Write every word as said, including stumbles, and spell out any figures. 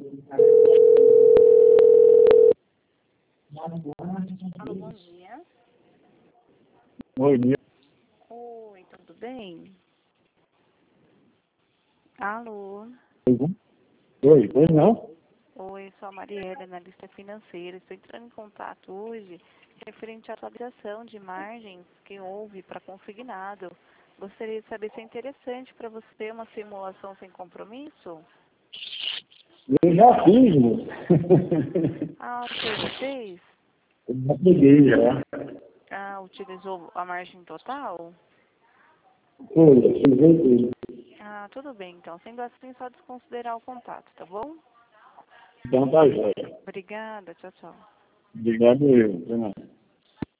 Alô, bom dia. Oi, dia. Oi, tudo bem? Alô. Oi, pois não? Oi, sou a Mariela, analista financeira. Estou entrando em contato hoje referente à atualização de margens que houve para consignado. Gostaria de saber se é interessante para você uma simulação sem compromisso? Eu já fiz, moço. Ah, você já fez? Eu já peguei, já. Ah, utilizou a margem total? Foi, utilizei tudo. Ah, tudo bem, então. Sendo assim, só desconsiderar o contato, tá bom? Então tá jóia. Obrigada, tchau, tchau. Obrigado eu. Até mais.